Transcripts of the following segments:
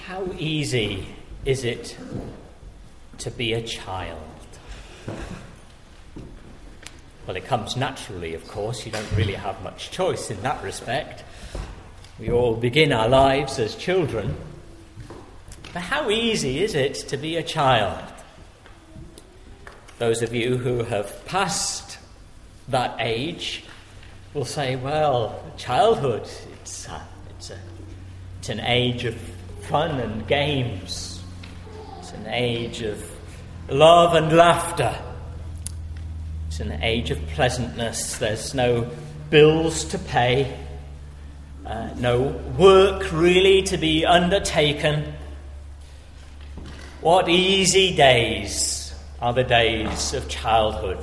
How easy is it to be a child? Well, it comes naturally, of course. You don't really have much choice in that respect. We all begin our lives as children. But how easy is it to be a child? Those of you who have passed that age will say, well, childhood, it's an age of fun and games. It's an age of love and laughter. It's an age of pleasantness. There's no bills to pay, no work really to be undertaken. What easy days are the days of childhood.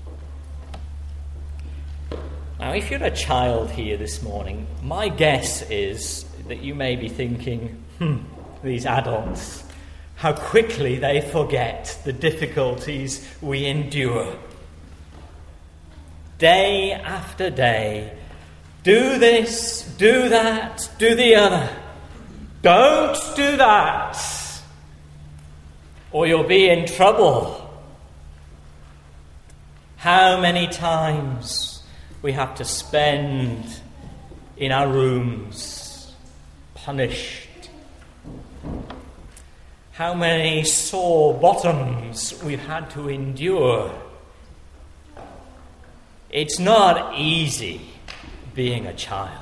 Now, if you're a child here this morning, my guess is that you may be thinking, these adults, how quickly they forget the difficulties we endure. Day after day, do this, do that, do the other. Don't do that, or you'll be in trouble. How many times we have to spend in our rooms, punished. How many sore bottoms we've had to endure. It's not easy being a child.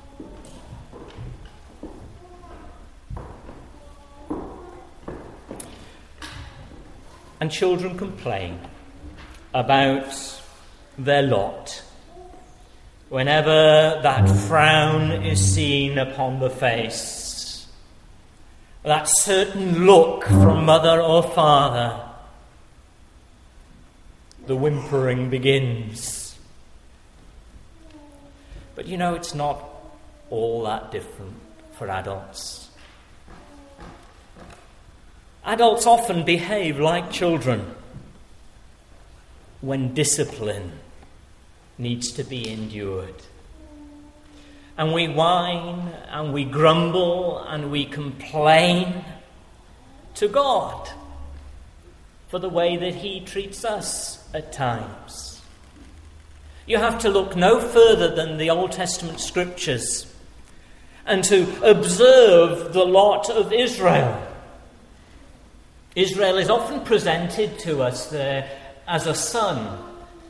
And children complain about their lot whenever that frown is seen upon the face, that certain look from mother or father, the whimpering begins. But you know, it's not all that different for adults. Adults often behave like children when discipline needs to be endured. And we whine and we grumble and we complain to God for the way that He treats us at times. You have to look no further than the Old Testament scriptures and to observe the lot of Israel. Israel is often presented to us there as a son.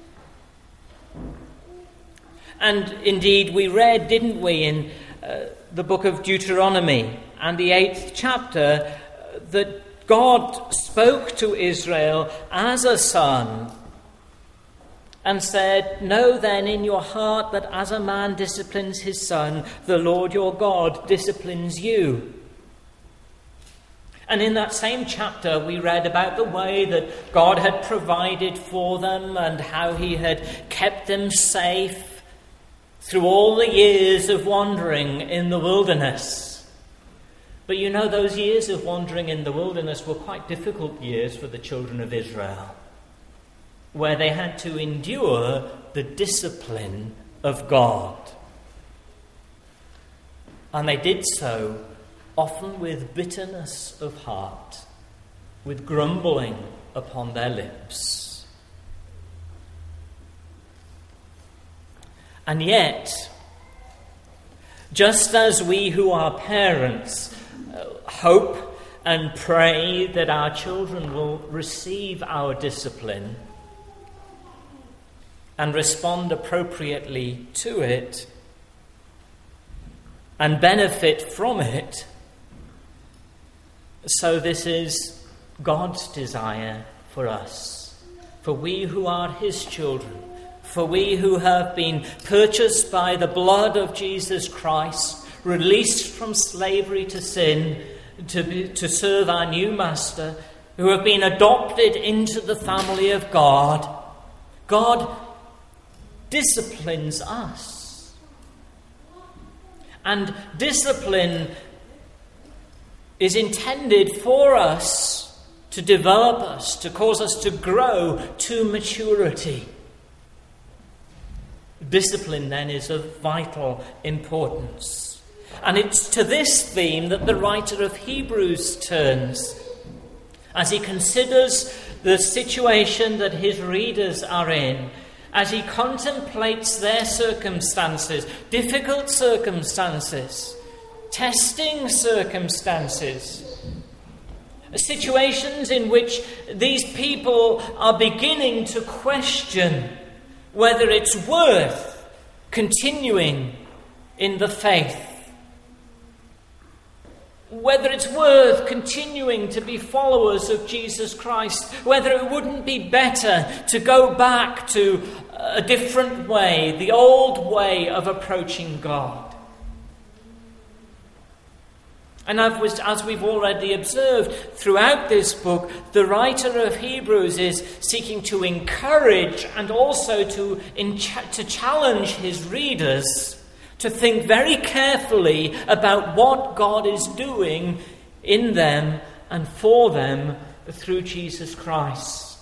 And indeed, we read, didn't we, in the book of Deuteronomy and the 8th chapter, that God spoke to Israel as a son and said, "Know then in your heart that as a man disciplines his son, the Lord your God disciplines you." And in that same chapter, we read about the way that God had provided for them and how He had kept them safe through all the years of wandering in the wilderness. But you know, those years of wandering in the wilderness were quite difficult years for the children of Israel, where they had to endure the discipline of God. And they did so often with bitterness of heart, with grumbling upon their lips. And yet, just as we who are parents hope and pray that our children will receive our discipline and respond appropriately to it and benefit from it, so this is God's desire for us, for we who are His children, for we who have been purchased by the blood of Jesus Christ, released from slavery to sin, to serve our new Master, who have been adopted into the family of God. God disciplines us. And discipline is intended for us to develop us, to cause us to grow to maturity. Discipline, then, is of vital importance. And it's to this theme that the writer of Hebrews turns as he considers the situation that his readers are in, as he contemplates their circumstances, difficult circumstances, testing circumstances, situations in which these people are beginning to question whether it's worth continuing in the faith, whether it's worth continuing to be followers of Jesus Christ, whether it wouldn't be better to go back to a different way, the old way of approaching God. And as we've already observed throughout this book, the writer of Hebrews is seeking to encourage and also to challenge his readers to think very carefully about what God is doing in them and for them through Jesus Christ.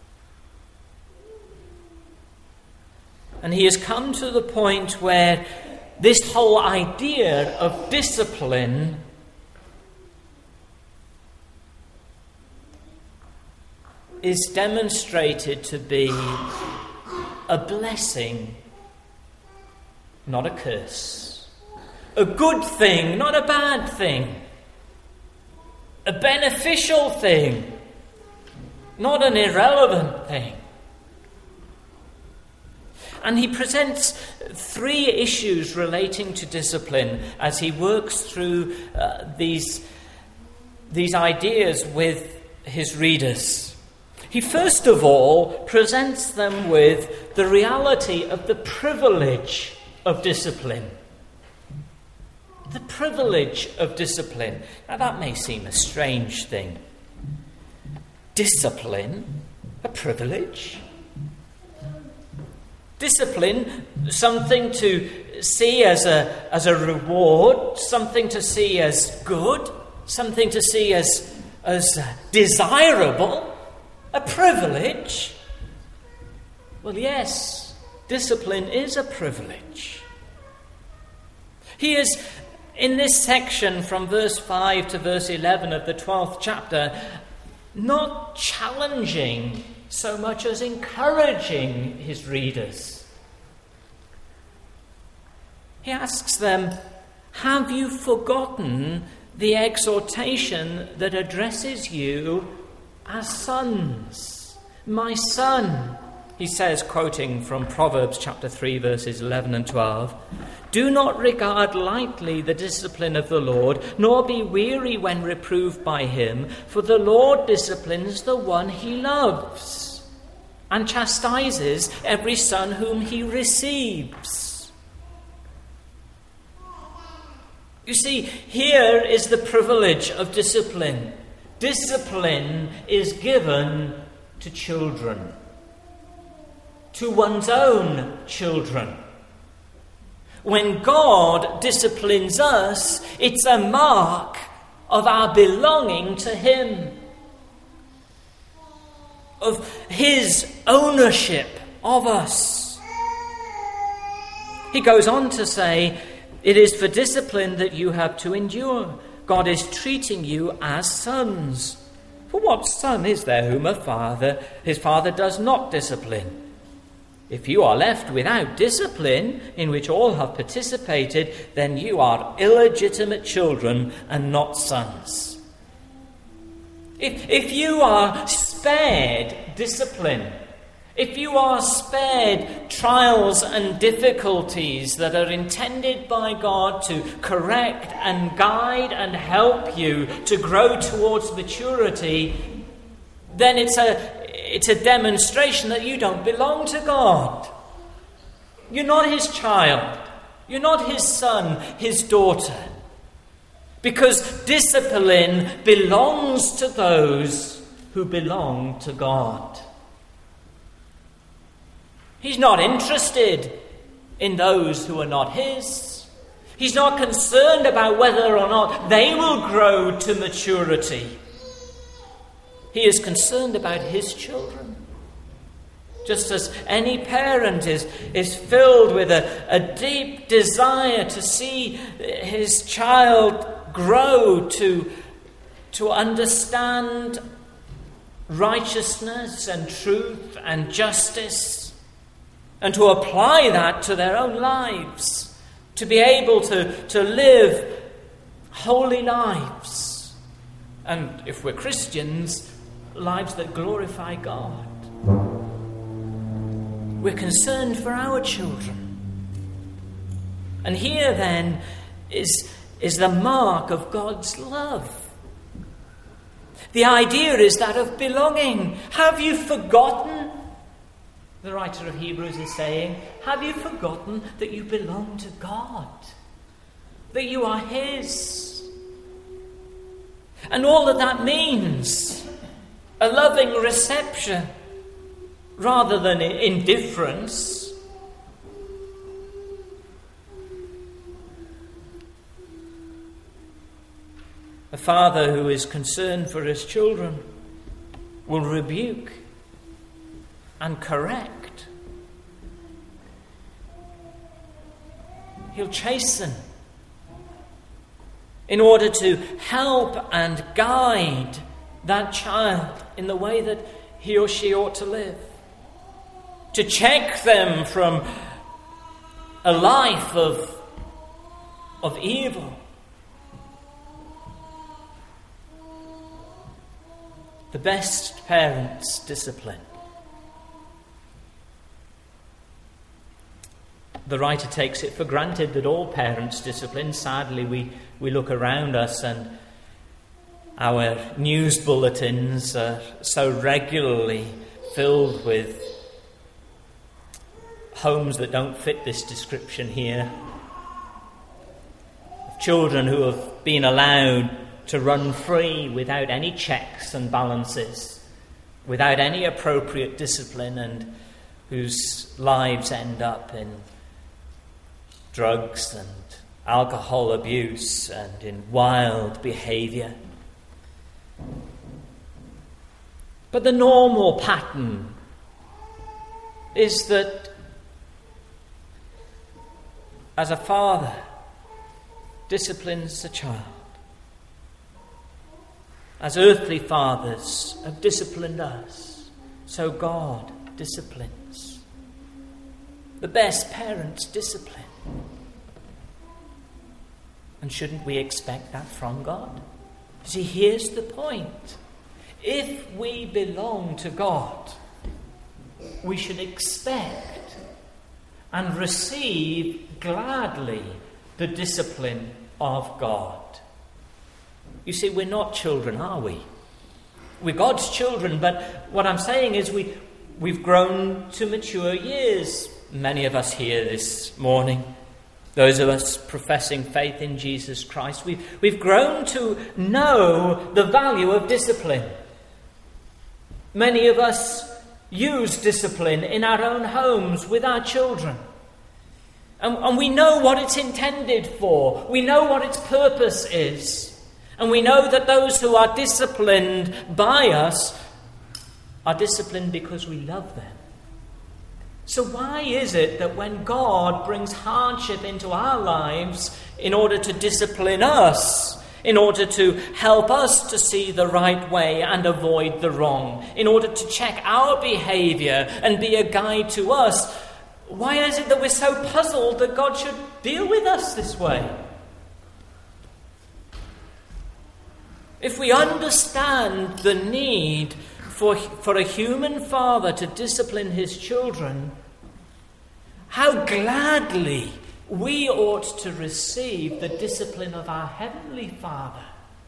And he has come to the point where this whole idea of discipline is demonstrated to be a blessing, not a curse. A good thing, not a bad thing. A beneficial thing, not an irrelevant thing. And he presents three issues relating to discipline as he works through these ideas with his readers. He first of all presents them with the reality of the privilege of discipline. The privilege of discipline. Now that may seem a strange thing. Discipline, a privilege? Discipline, something to see as a reward, something to see as good, something to see as desirable. A privilege? Well, yes, discipline is a privilege. He is, in this section from verse 5 to verse 11 of the 12th chapter, not challenging so much as encouraging his readers. He asks them, have you forgotten the exhortation that addresses you as sons? My son, he says, quoting from Proverbs chapter 3, verses 11 and 12, do not regard lightly the discipline of the Lord, nor be weary when reproved by him, for the Lord disciplines the one he loves, and chastises every son whom he receives. You see, here is the privilege of discipline. Discipline is given to children, to one's own children. When God disciplines us, it's a mark of our belonging to him, of his ownership of us. He goes on to say, it is for discipline that you have to endure. God is treating you as sons. For what son is there whom his father does not discipline? If you are left without discipline, in which all have participated, then you are illegitimate children and not sons. If you are spared discipline, if you are spared trials and difficulties that are intended by God to correct and guide and help you to grow towards maturity, then it's a demonstration that you don't belong to God. You're not his child. You're not his son, his daughter. Because discipline belongs to those who belong to God. He's not interested in those who are not his. He's not concerned about whether or not they will grow to maturity. He is concerned about his children. Just as any parent is filled with a deep desire to see his child grow to understand righteousness and truth and justice, and to apply that to their own lives, to be able to live holy lives, and if we're Christians, lives that glorify God. We're concerned for our children. And here then is the mark of God's love. The idea is that of belonging. Have you forgotten? The writer of Hebrews is saying, have you forgotten that you belong to God? That you are His? And all that means, a loving reception rather than indifference. A father who is concerned for his children will rebuke and correct. He'll chasten in order to help and guide that child in the way that he or she ought to live. To check them from a life of evil. The best parents discipline. The writer takes it for granted that all parents discipline. Sadly, we look around us and our news bulletins are so regularly filled with homes that don't fit this description here. Of children who have been allowed to run free without any checks and balances, without any appropriate discipline, and whose lives end up in drugs and alcohol abuse and in wild behaviour. But the normal pattern is that as a father disciplines a child, as earthly fathers have disciplined us, so God disciplines. The best parents discipline. And shouldn't we expect that from God? See, here's the point. If we belong to God, we should expect and receive gladly the discipline of God. You see, we're not children, are we? We're God's children, but what I'm saying is we've grown to mature years. Many of us here this morning, those of us professing faith in Jesus Christ, we've grown to know the value of discipline. Many of us use discipline in our own homes with our children. And we know what it's intended for. We know what its purpose is. And we know that those who are disciplined by us are disciplined because we love them. So why is it that when God brings hardship into our lives in order to discipline us, in order to help us to see the right way and avoid the wrong, in order to check our behaviour and be a guide to us, why is it that we're so puzzled that God should deal with us this way? If we understand the need for a human father to discipline his children, how gladly we ought to receive the discipline of our Heavenly Father.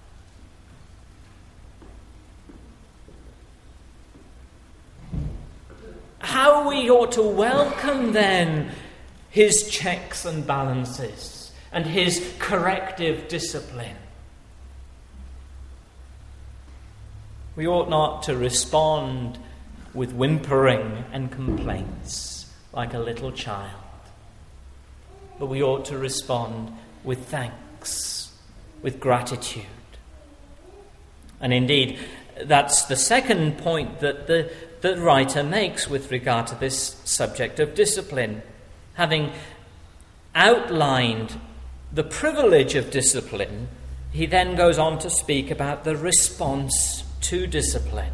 How we ought to welcome then His checks and balances and His corrective discipline. We ought not to respond with whimpering and complaints like a little child, but we ought to respond with thanks, with gratitude. And indeed, that's the second point that the writer makes with regard to this subject of discipline. Having outlined the privilege of discipline, he then goes on to speak about the response to discipline.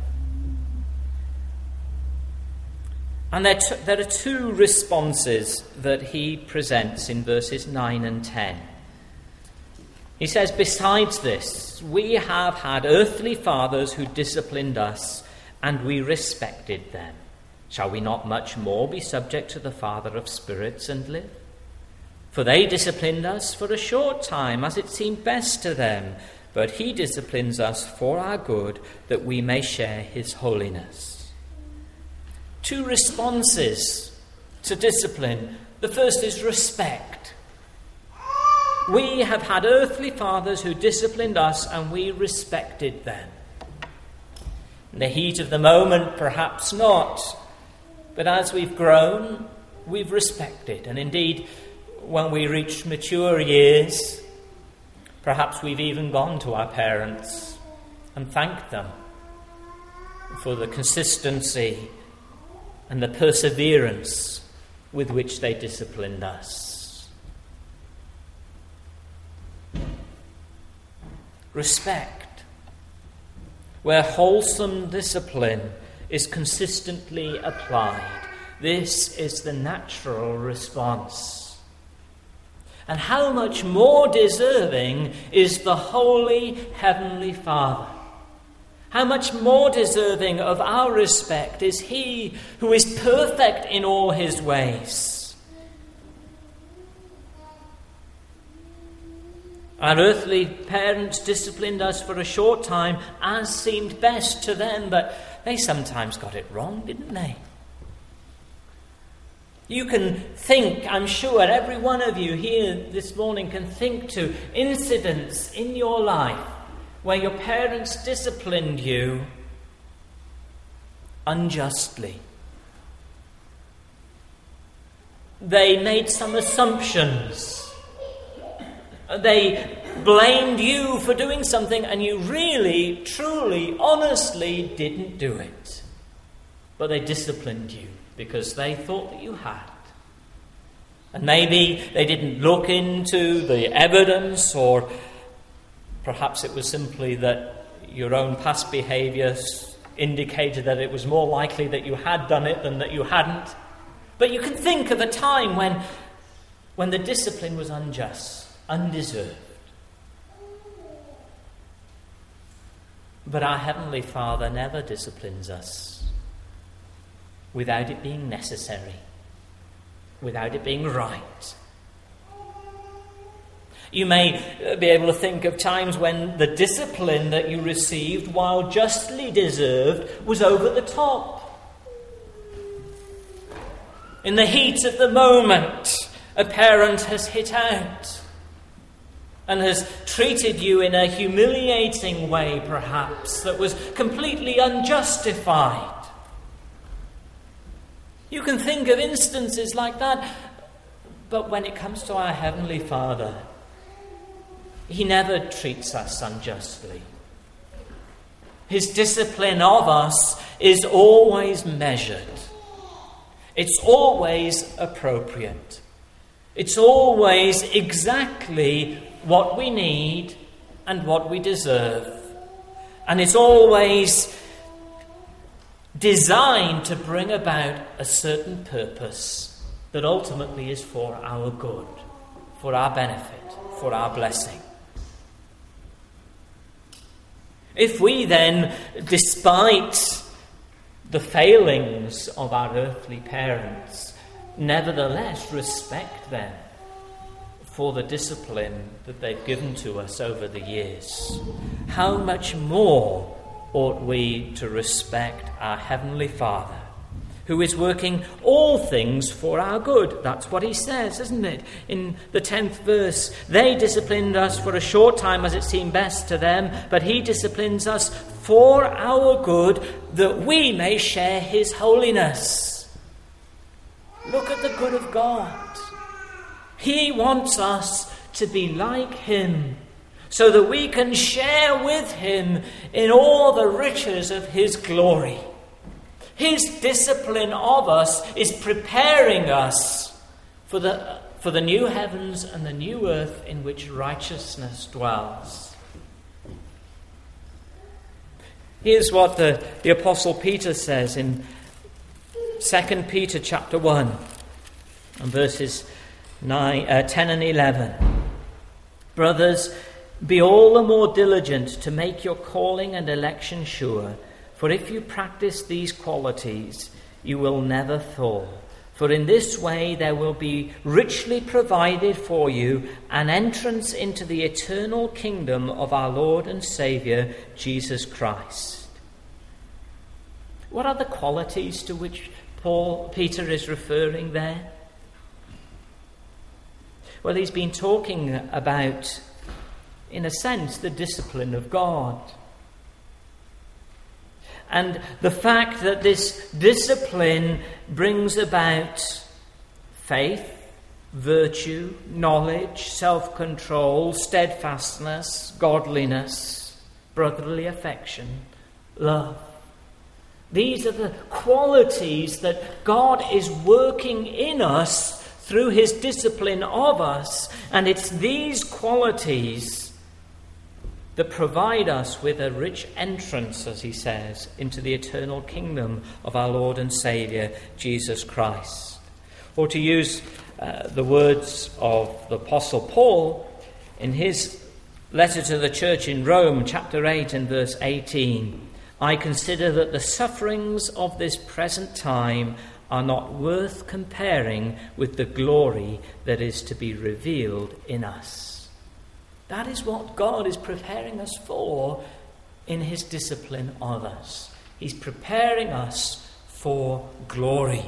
And there are two responses that he presents in verses 9 and 10. He says, "Besides this, we have had earthly fathers who disciplined us, and we respected them. Shall we not much more be subject to the Father of spirits and live? For they disciplined us for a short time, as it seemed best to them, but he disciplines us for our good, that we may share his holiness." Two responses to discipline. The first is respect. We have had earthly fathers who disciplined us, and we respected them. In the heat of the moment, perhaps not, but as we've grown, we've respected. And indeed, when we reach mature years, perhaps we've even gone to our parents and thanked them for the consistency and the perseverance with which they disciplined us. Respect, where wholesome discipline is consistently applied. This is the natural response. And how much more deserving is the Holy Heavenly Father? How much more deserving of our respect is he who is perfect in all his ways? Our earthly parents disciplined us for a short time as seemed best to them, but they sometimes got it wrong, didn't they? You can think, I'm sure every one of you here this morning can think to incidents in your life where your parents disciplined you unjustly. They made some assumptions. They blamed you for doing something, and you really, truly, honestly didn't do it. But they disciplined you because they thought that you had. And maybe they didn't look into the evidence, or perhaps it was simply that your own past behaviour indicated that it was more likely that you had done it than that you hadn't. But you can think of a time when the discipline was unjust, undeserved. But our Heavenly Father never disciplines us without it being necessary, without it being right. You may be able to think of times when the discipline that you received, while justly deserved, was over the top. In the heat of the moment, a parent has hit out and has treated you in a humiliating way, perhaps, that was completely unjustified. You can think of instances like that, but when it comes to our Heavenly Father, He never treats us unjustly. His discipline of us is always measured. It's always appropriate. It's always exactly what we need and what we deserve. And it's always designed to bring about a certain purpose that ultimately is for our good, for our benefit, for our blessing. If we then, despite the failings of our earthly parents, nevertheless respect them for the discipline that they've given to us over the years, how much more ought we to respect our Heavenly Father, who is working all things for our good? That's what he says, isn't it? In the 10th verse, they disciplined us for a short time as it seemed best to them, but he disciplines us for our good, that we may share his holiness. Look at the good of God. He wants us to be like him, so that we can share with him in all the riches of his glory. His discipline of us is preparing us for the new heavens and the new earth in which righteousness dwells. Here's what the Apostle Peter says in 2 Peter chapter 1 and verses 10 and 11. Brothers, be all the more diligent to make your calling and election sure, for if you practice these qualities, you will never fall. For in this way there will be richly provided for you an entrance into the eternal kingdom of our Lord and Saviour, Jesus Christ. What are the qualities to which Peter is referring there? Well, he's been talking about, in a sense, the discipline of God. And the fact that this discipline brings about faith, virtue, knowledge, self-control, steadfastness, godliness, brotherly affection, love. These are the qualities that God is working in us through his discipline of us, and it's these qualities that provide us with a rich entrance, as he says, into the eternal kingdom of our Lord and Saviour, Jesus Christ. Or to use the words of the Apostle Paul in his letter to the church in Rome, chapter 8 and verse 18, I consider that the sufferings of this present time are not worth comparing with the glory that is to be revealed in us. That is what God is preparing us for in his discipline of us. He's preparing us for glory.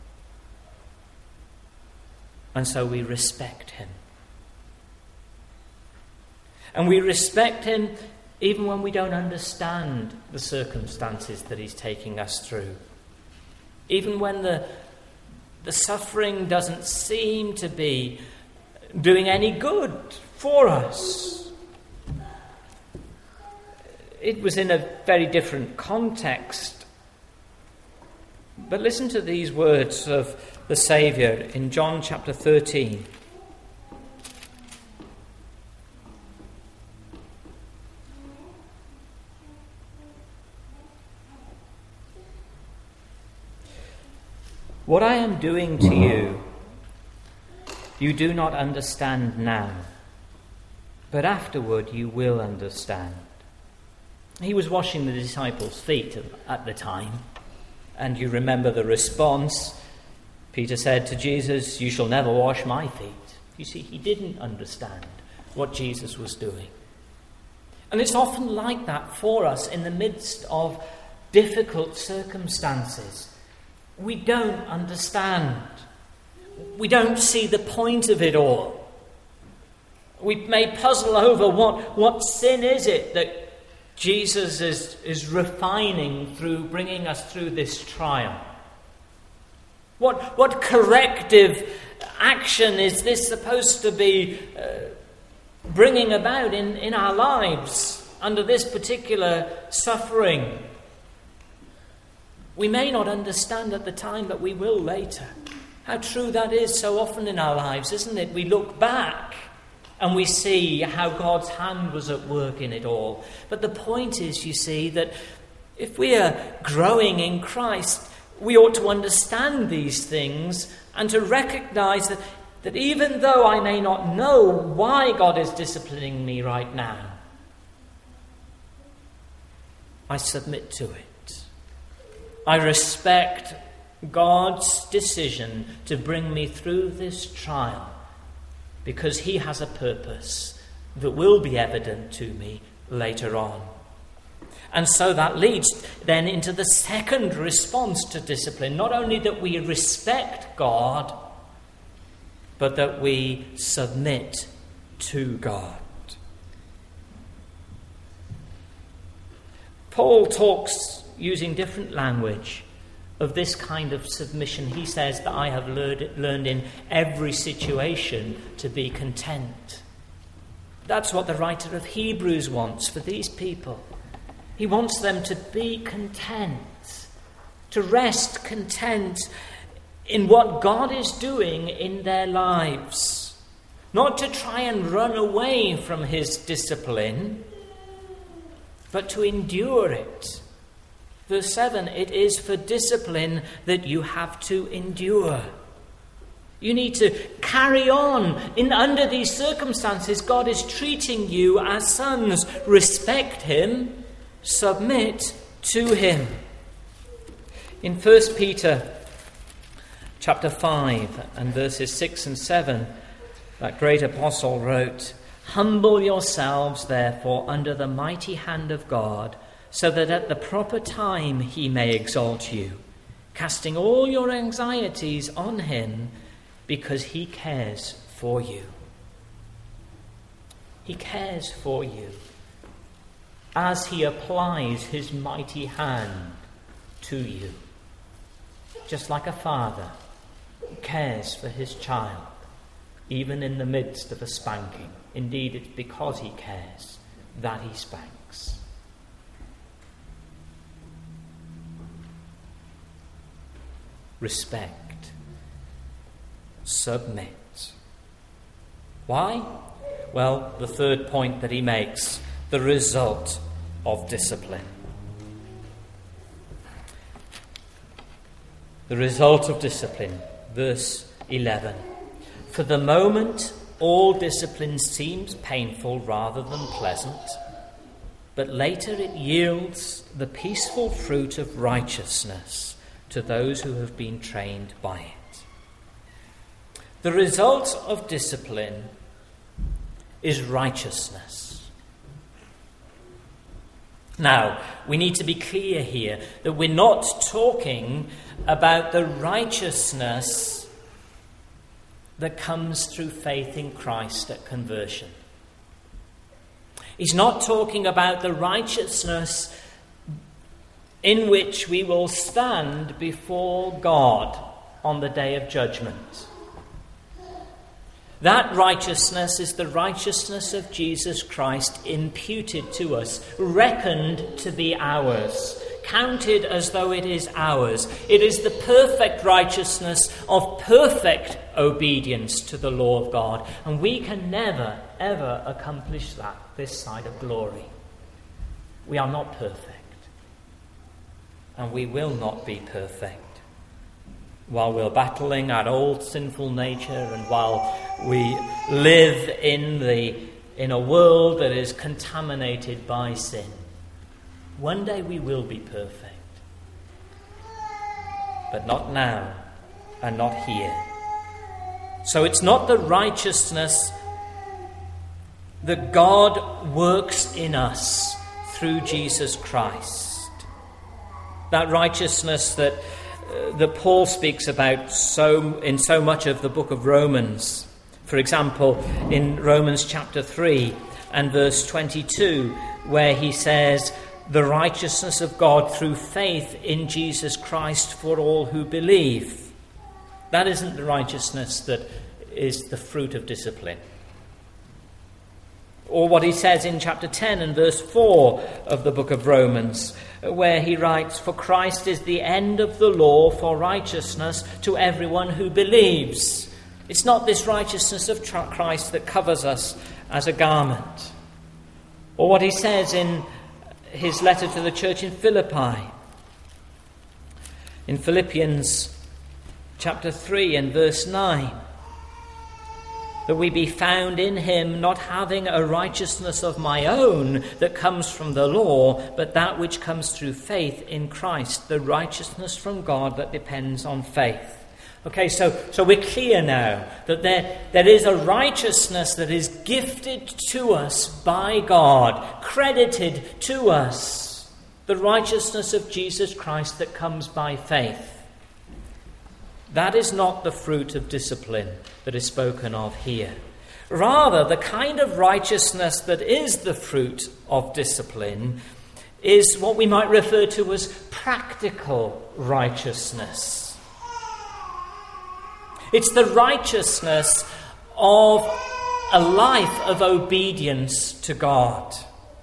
And so we respect him. And we respect him even when we don't understand the circumstances that he's taking us through. Even when the suffering doesn't seem to be doing any good for us. It was in a very different context. But listen to these words of the Saviour in John chapter 13. What I am doing to you, you do not understand now, but afterward you will understand. He was washing the disciples' feet at the time, and you remember the response. Peter said to Jesus, you shall never wash my feet. You see, he didn't understand what Jesus was doing. And it's often like that for us in the midst of difficult circumstances. We don't understand. We don't see the point of it all. We may puzzle over what sin is it that Jesus is refining through bringing us through this trial. What corrective action is this supposed to be bringing about in our lives under this particular suffering? We may not understand at the time, but we will later. How true that is so often in our lives, isn't it? We look back and we see how God's hand was at work in it all. But the point is, you see, that if we are growing in Christ, we ought to understand these things and to recognize that even though I may not know why God is disciplining me right now, I submit to it. I respect God's decision to bring me through this trial because he has a purpose that will be evident to me later on. And so that leads then into the second response to discipline. Not only that we respect God, but that we submit to God. Paul talks, using different language, of this kind of submission. He says that I have learned in every situation to be content. That's what the writer of Hebrews wants for these people. He wants them to be content, to rest content in what God is doing in their lives, not to try and run away from his discipline, but to endure it. Verse 7, it is for discipline that you have to endure. You need to carry on. Under these circumstances, God is treating you as sons. Respect him, submit to him. In 1 Peter chapter 5 and verses 6 and 7, that great apostle wrote, "Humble yourselves, therefore, under the mighty hand of God, so that at the proper time he may exalt you, casting all your anxieties on him, because he cares for you." He cares for you as he applies his mighty hand to you. Just like a father cares for his child, even in the midst of a spanking. Indeed, it's because he cares that he spanks. Respect. Submit. Why? Well, the third point that he makes, the result of discipline. The result of discipline, verse 11. For the moment, all discipline seems painful rather than pleasant, but later it yields the peaceful fruit of righteousness to those who have been trained by it. The result of discipline is righteousness. Now, we need to be clear here that we're not talking about the righteousness that comes through faith in Christ at conversion. He's not talking about the righteousness in which we will stand before God on the day of judgment. That righteousness is the righteousness of Jesus Christ imputed to us, reckoned to be ours, counted as though it is ours. It is the perfect righteousness of perfect obedience to the law of God. And we can never, ever accomplish that this side of glory. We are not perfect. And we will not be perfect while we're battling our old sinful nature and while we live in a world that is contaminated by sin. One day we will be perfect, but not now and not here. So it's not the righteousness that God works in us through Jesus Christ. That righteousness that Paul speaks about in so much of the book of Romans. For example, in Romans chapter 3 and verse 22, where he says, "The righteousness of God through faith in Jesus Christ for all who believe." That isn't the righteousness that is the fruit of discipline. Or what he says in chapter 10 and verse 4 of the book of Romans, where he writes, "For Christ is the end of the law for righteousness to everyone who believes." It's not this righteousness of Christ that covers us as a garment. Or what he says in his letter to the church in Philippi. In Philippians chapter 3 and verse 9. That we be found in him, not having a righteousness of my own that comes from the law, but that which comes through faith in Christ, the righteousness from God that depends on faith. Okay, so we're clear now that there is a righteousness that is gifted to us by God, credited to us, the righteousness of Jesus Christ that comes by faith. That is not the fruit of discipline that is spoken of here. Rather, the kind of righteousness that is the fruit of discipline is what we might refer to as practical righteousness. It's the righteousness of a life of obedience to God.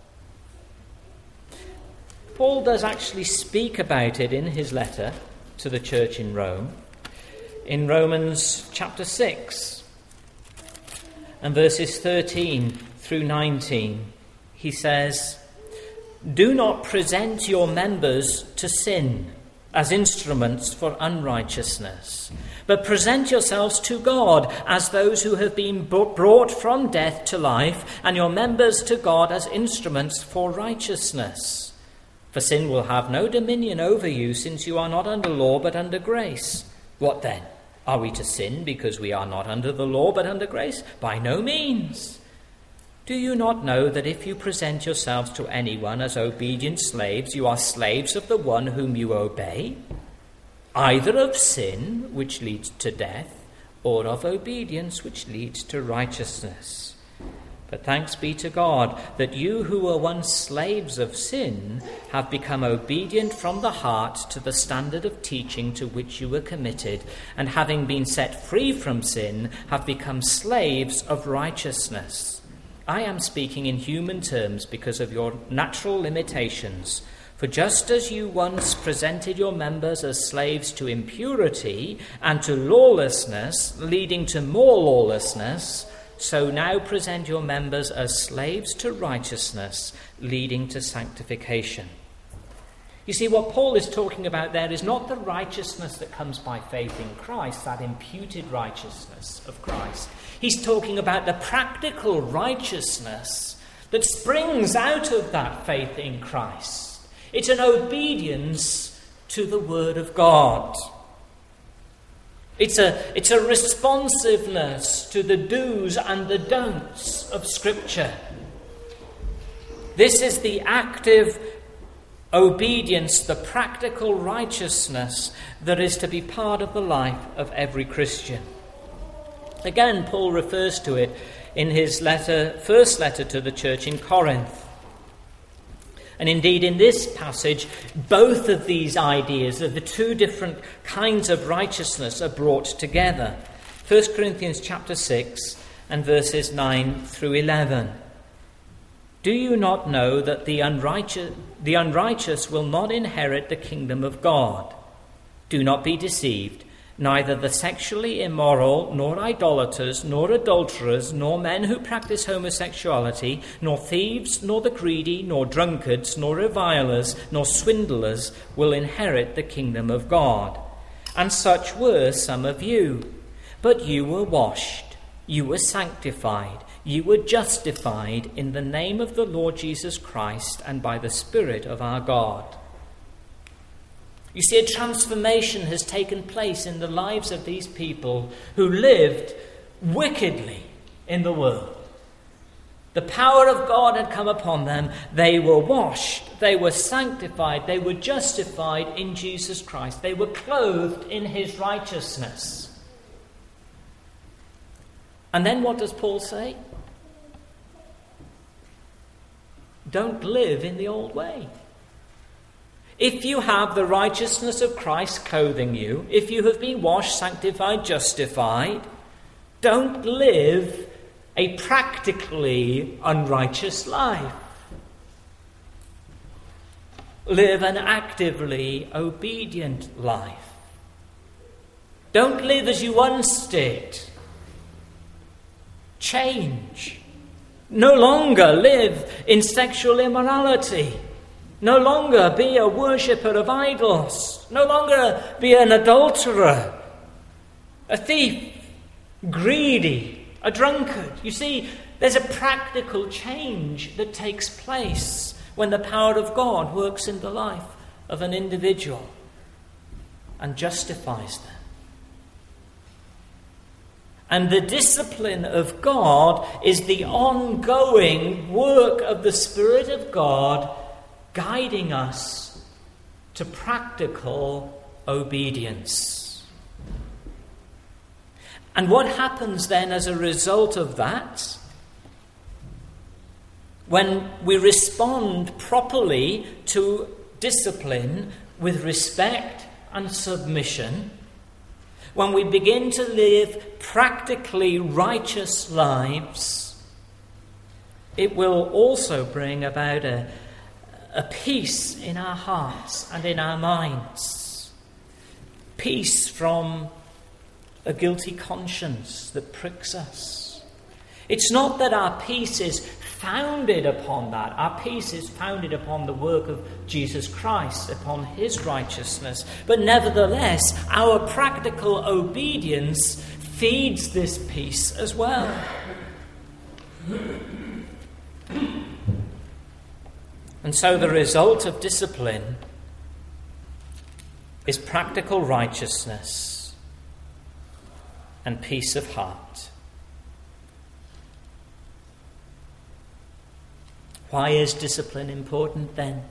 Paul does actually speak about it in his letter to the church in Rome. In Romans chapter 6 and verses 13 through 19, he says, "Do not present your members to sin as instruments for unrighteousness, but present yourselves to God as those who have been brought from death to life, and your members to God as instruments for righteousness. For sin will have no dominion over you, since you are not under law but under grace. What then? Are we to sin because we are not under the law but under grace? By no means. Do you not know that if you present yourselves to anyone as obedient slaves, you are slaves of the one whom you obey, either of sin, which leads to death, or of obedience, which leads to righteousness? But thanks be to God that you who were once slaves of sin have become obedient from the heart to the standard of teaching to which you were committed, and having been set free from sin, have become slaves of righteousness. I am speaking in human terms because of your natural limitations. For just as you once presented your members as slaves to impurity and to lawlessness, leading to more lawlessness, so now present your members as slaves to righteousness, leading to sanctification." You see, what Paul is talking about there is not the righteousness that comes by faith in Christ, that imputed righteousness of Christ. He's talking about the practical righteousness that springs out of that faith in Christ. It's an obedience to the Word of God. It's a responsiveness to the do's and the don'ts of Scripture. This is the active obedience, the practical righteousness that is to be part of the life of every Christian. Again, Paul refers to it in his first letter to the church in Corinth. And indeed, in this passage, both of these ideas of the two different kinds of righteousness are brought together. 1 Corinthians chapter 6 and verses 9 through 11. "Do you not know that the unrighteous will not inherit the kingdom of God? Do not be deceived. Neither the sexually immoral, nor idolaters, nor adulterers, nor men who practice homosexuality, nor thieves, nor the greedy, nor drunkards, nor revilers, nor swindlers will inherit the kingdom of God. And such were some of you. But you were washed, you were sanctified, you were justified in the name of the Lord Jesus Christ and by the Spirit of our God." You see, a transformation has taken place in the lives of these people who lived wickedly in the world. The power of God had come upon them. They were washed, they were sanctified, they were justified in Jesus Christ. They were clothed in his righteousness. And then what does Paul say? Don't live in the old way. If you have the righteousness of Christ clothing you, if you have been washed, sanctified, justified, don't live a practically unrighteous life. Live an actively obedient life. Don't live as you once did. Change. No longer live in sexual immorality. No longer be a worshipper of idols. No longer be an adulterer, a thief, greedy, a drunkard. You see, there's a practical change that takes place when the power of God works in the life of an individual and justifies them. And the discipline of God is the ongoing work of the Spirit of God guiding us to practical obedience. And what happens then as a result of that? When we respond properly to discipline with respect and submission, when we begin to live practically righteous lives, it will also bring about a peace in our hearts and in our minds. Peace from a guilty conscience that pricks us. It's not that our peace is founded upon that. Our peace is founded upon the work of Jesus Christ, upon his righteousness. But nevertheless, our practical obedience feeds this peace as well. And so the result of discipline is practical righteousness and peace of heart. Why is discipline important then?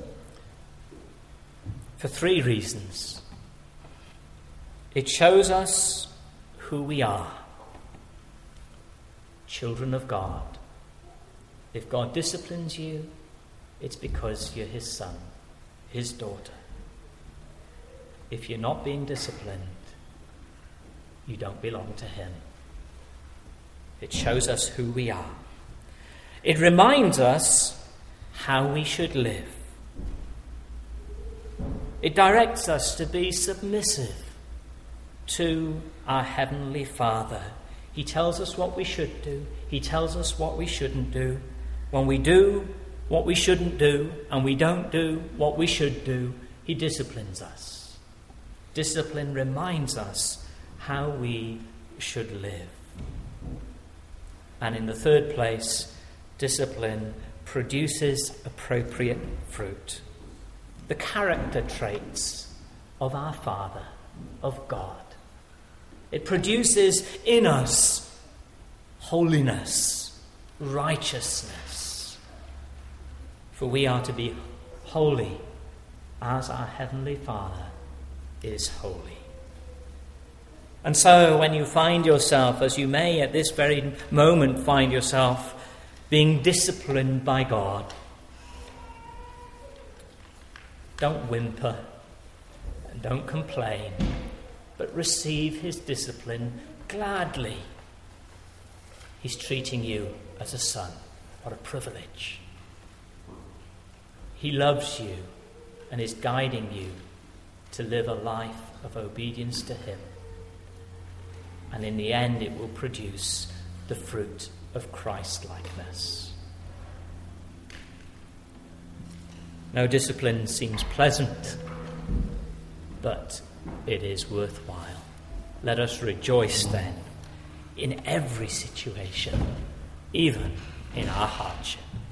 For 3 reasons. It shows us who we are, children of God. If God disciplines you, it's because you're his son, his daughter. If you're not being disciplined, you don't belong to him. It shows us who we are. It reminds us how we should live. It directs us to be submissive to our Heavenly Father. He tells us what we should do. He tells us what we shouldn't do. When we do what we shouldn't do and we don't do what we should do, he disciplines us. Discipline reminds us how we should live. And in the third place, discipline produces appropriate fruit. The character traits of our Father, of God. It produces in us holiness, righteousness. For we are to be holy as our Heavenly Father is holy. And so when you find yourself, as you may at this very moment find yourself, being disciplined by God, don't whimper and don't complain, but receive his discipline gladly. He's treating you as a son. What a privilege. He loves you and is guiding you to live a life of obedience to him. And in the end, it will produce the fruit of Christ-likeness. No discipline seems pleasant, but it is worthwhile. Let us rejoice then in every situation, even in our hardship.